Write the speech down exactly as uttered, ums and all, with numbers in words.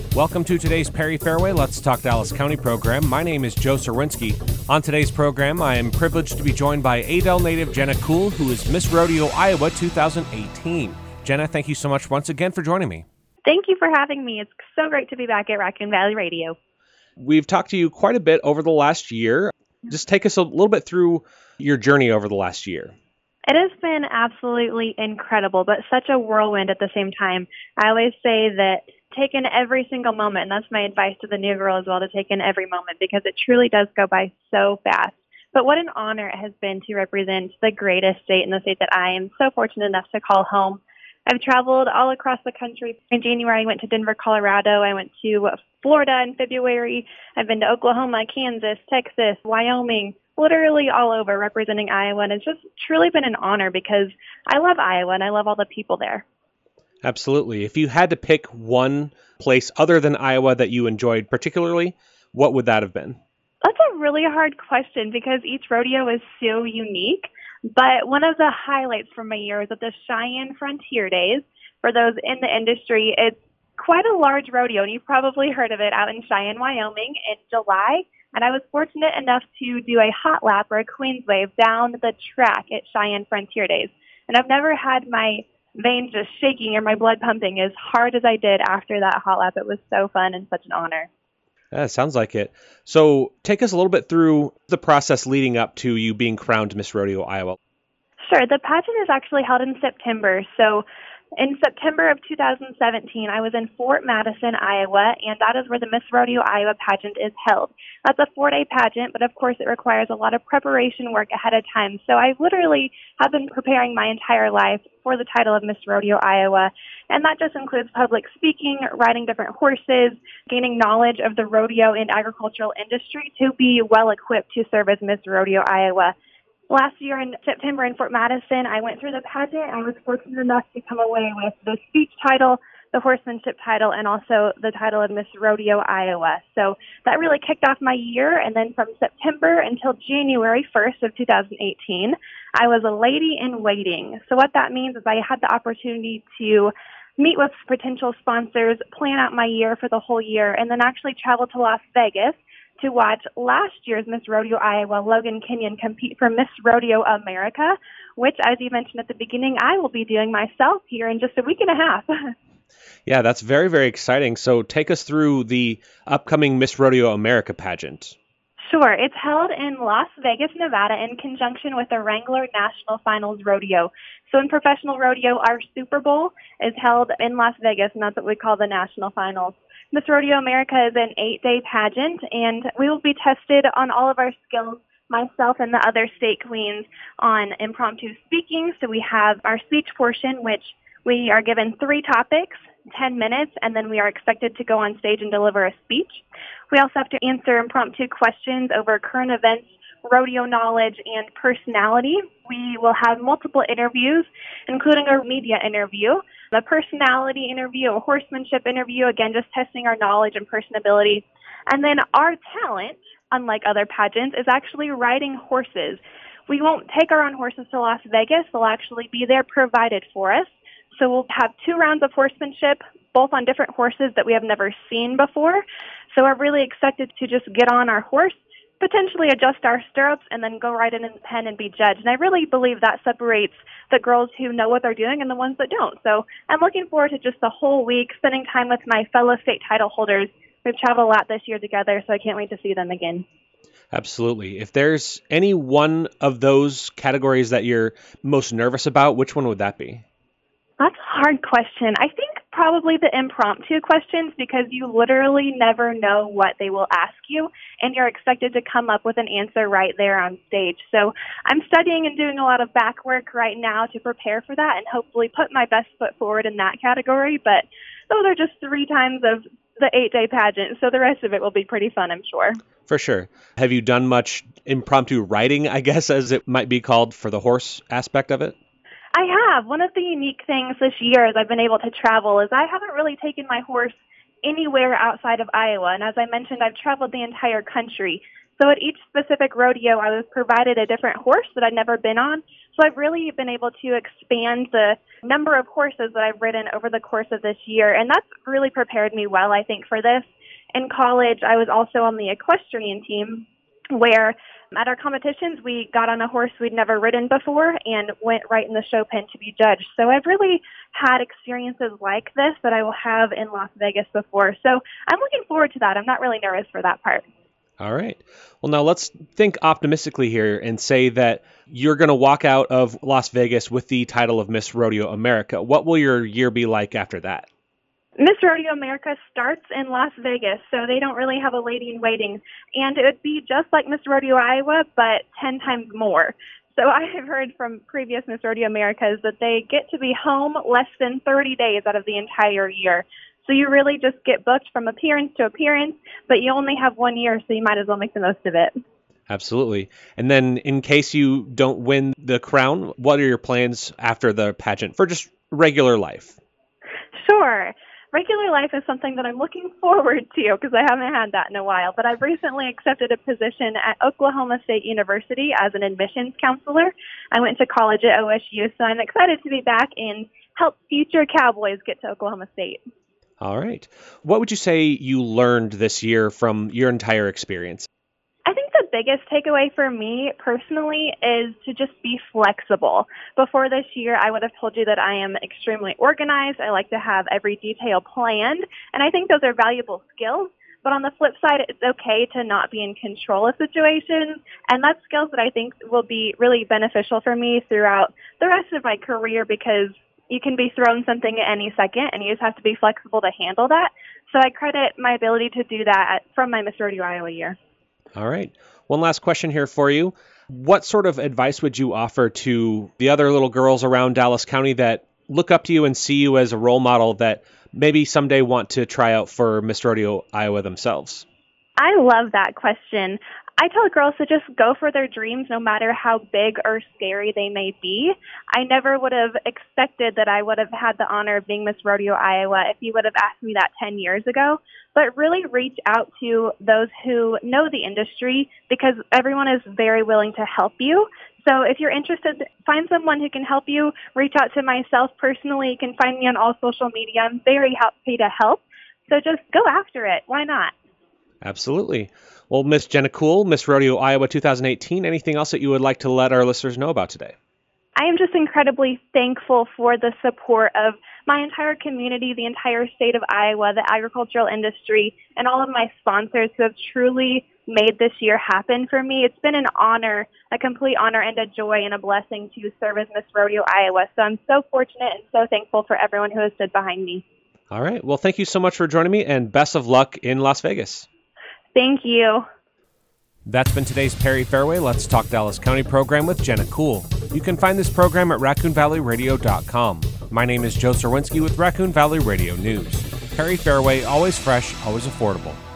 Welcome to today's Perry Fairway Let's Talk Dallas County program. My name is Joe Sarinsky. On today's program, I am privileged to be joined by Adel native Jenna Kuhl, who is Miss Rodeo Iowa two thousand eighteen. Jenna, thank you so much once again for joining me. Thank you for having me. It's so great to be back at Raccoon Valley Radio. We've talked to you quite a bit over the last year. Just take us a little bit through your journey over the last year. It has been absolutely incredible, but such a whirlwind at the same time. I always say that take in every single moment, and that's my advice to the new girl as well, to take in every moment, because it truly does go by so fast. But what an honor it has been to represent the greatest state in the state that I am so fortunate enough to call home. I've traveled all across the country. In January, I went to Denver, Colorado. I went to Florida in February. I've been to Oklahoma, Kansas, Texas, Wyoming, literally all over representing Iowa. And it's just truly been an honor because I love Iowa and I love all the people there. Absolutely. If you had to pick one place other than Iowa that you enjoyed particularly, what would that have been? That's a really hard question because each rodeo is so unique. But one of the highlights from my year was at the Cheyenne Frontier Days. For those in the industry, it's quite a large rodeo, and you've probably heard of it out in Cheyenne, Wyoming in July. And I was fortunate enough to do a hot lap or a Queens wave down the track at Cheyenne Frontier Days. And I've never had my veins just shaking or my blood pumping as hard as I did after that hot lap. It was so fun and such an honor. Yeah, it sounds like it. So take us a little bit through the process leading up to you being crowned Miss Rodeo Iowa. Sure. The pageant is actually held in September. So in September of two thousand seventeen, I was in Fort Madison, Iowa, and that is where the Miss Rodeo Iowa pageant is held. That's a four-day pageant, but of course it requires a lot of preparation work ahead of time. So I literally have been preparing my entire life for the title of Miss Rodeo Iowa, and that just includes public speaking, riding different horses, gaining knowledge of the rodeo and agricultural industry to be well-equipped to serve as Miss Rodeo Iowa. Last year in September in Fort Madison, I went through the pageant. I was fortunate enough to come away with the speech title, the horsemanship title, and also the title of Miss Rodeo Iowa. So that really kicked off my year. And then from September until January first of two thousand eighteen, I was a lady in waiting. So what that means is I had the opportunity to meet with potential sponsors, plan out my year for the whole year, and then actually travel to Las Vegas to watch last year's Miss Rodeo Iowa, Logan Kenyon, compete for Miss Rodeo America, which, as you mentioned at the beginning, I will be doing myself here in just a week and a half. Yeah, that's very, very exciting. So take us through the upcoming Miss Rodeo America pageant. Sure. It's held in Las Vegas, Nevada, in conjunction with the Wrangler National Finals Rodeo. So in professional rodeo, our Super Bowl is held in Las Vegas, and that's what we call the National Finals. Miss Rodeo America is an eight-day pageant, and we will be tested on all of our skills, myself and the other state queens, on impromptu speaking. So we have our speech portion, which we are given three topics, ten minutes, and then we are expected to go on stage and deliver a speech. We also have to answer impromptu questions over current events, rodeo knowledge, and personality. We will have multiple interviews, including a media interview, a personality interview, a horsemanship interview, again, just testing our knowledge and personability. And then our talent, unlike other pageants, is actually riding horses. We won't take our own horses to Las Vegas. They'll actually be there provided for us. So we'll have two rounds of horsemanship, both on different horses that we have never seen before. So we're really excited to just get on our horse, potentially adjust our stirrups, and then go right in the pen and be judged. And I really believe that separates the girls who know what they're doing and the ones that don't. So I'm looking forward to just the whole week, spending time with my fellow state title holders. We've traveled a lot this year together, so I can't wait to see them again. Absolutely. If there's any one of those categories that you're most nervous about, which one would that be? That's a hard question. I think probably the impromptu questions, because you literally never know what they will ask you, and you're expected to come up with an answer right there on stage. So I'm studying and doing a lot of back work right now to prepare for that and hopefully put my best foot forward in that category. But those are just three times of the eight-day pageant, so the rest of it will be pretty fun, I'm sure. For sure. Have you done much impromptu riding, I guess, as it might be called, for the horse aspect of it? I have. One of the unique things this year as I've been able to travel is I haven't really taken my horse anywhere outside of Iowa. And as I mentioned, I've traveled the entire country. So at each specific rodeo, I was provided a different horse that I'd never been on. So I've really been able to expand the number of horses that I've ridden over the course of this year, and that's really prepared me well, I think, for this. In college, I was also on the equestrian team, where at our competitions, we got on a horse we'd never ridden before and went right in the show pen to be judged. So I've really had experiences like this that I will have in Las Vegas before. So I'm looking forward to that. I'm not really nervous for that part. All right. Well, now let's think optimistically here and say that you're going to walk out of Las Vegas with the title of Miss Rodeo America. What will your year be like after that? Miss Rodeo America starts in Las Vegas, so they don't really have a lady in waiting. And it would be just like Miss Rodeo Iowa, but ten times more. So I have heard from previous Miss Rodeo Americas that they get to be home less than thirty days out of the entire year. So you really just get booked from appearance to appearance, but you only have one year, so you might as well make the most of it. Absolutely. And then in case you don't win the crown, what are your plans after the pageant for just regular life? Sure. Regular life is something that I'm looking forward to because I haven't had that in a while. But I've recently accepted a position at Oklahoma State University as an admissions counselor. I went to college at O S U, so I'm excited to be back and help future Cowboys get to Oklahoma State. All right. What would you say you learned this year from your entire experience? I think the biggest takeaway for me personally is to just be flexible. Before this year, I would have told you that I am extremely organized. I like to have every detail planned, and I think those are valuable skills. But on the flip side, it's okay to not be in control of situations, and that's skills that I think will be really beneficial for me throughout the rest of my career because you can be thrown something at any second, and you just have to be flexible to handle that. So I credit my ability to do that from my Miss Rodeo Iowa year. All right. One last question here for you. What sort of advice would you offer to the other little girls around Dallas County that look up to you and see you as a role model that maybe someday want to try out for Miss Rodeo Iowa themselves? I love that question. I tell girls to just go for their dreams no matter how big or scary they may be. I never would have expected that I would have had the honor of being Miss Rodeo Iowa if you would have asked me that ten years ago. But really reach out to those who know the industry because everyone is very willing to help you. So if you're interested, find someone who can help you. Reach out to myself personally. You can find me on all social media. I'm very happy to help. So just go after it. Why not? Absolutely. Well, Miss Jenna Kuhl, Miss Rodeo Iowa two thousand eighteen, anything else that you would like to let our listeners know about today? I am just incredibly thankful for the support of my entire community, the entire state of Iowa, the agricultural industry, and all of my sponsors who have truly made this year happen for me. It's been an honor, a complete honor and a joy and a blessing to serve as Miss Rodeo Iowa. So I'm so fortunate and so thankful for everyone who has stood behind me. All right. Well, thank you so much for joining me, and best of luck in Las Vegas. Thank you. That's been today's Perry Fairway Let's Talk Dallas County program with Jenna Kuhl. You can find this program at raccoon valley radio dot com. My name is Joe Serwinski with Raccoon Valley Radio News. Perry Fairway, always fresh, always affordable.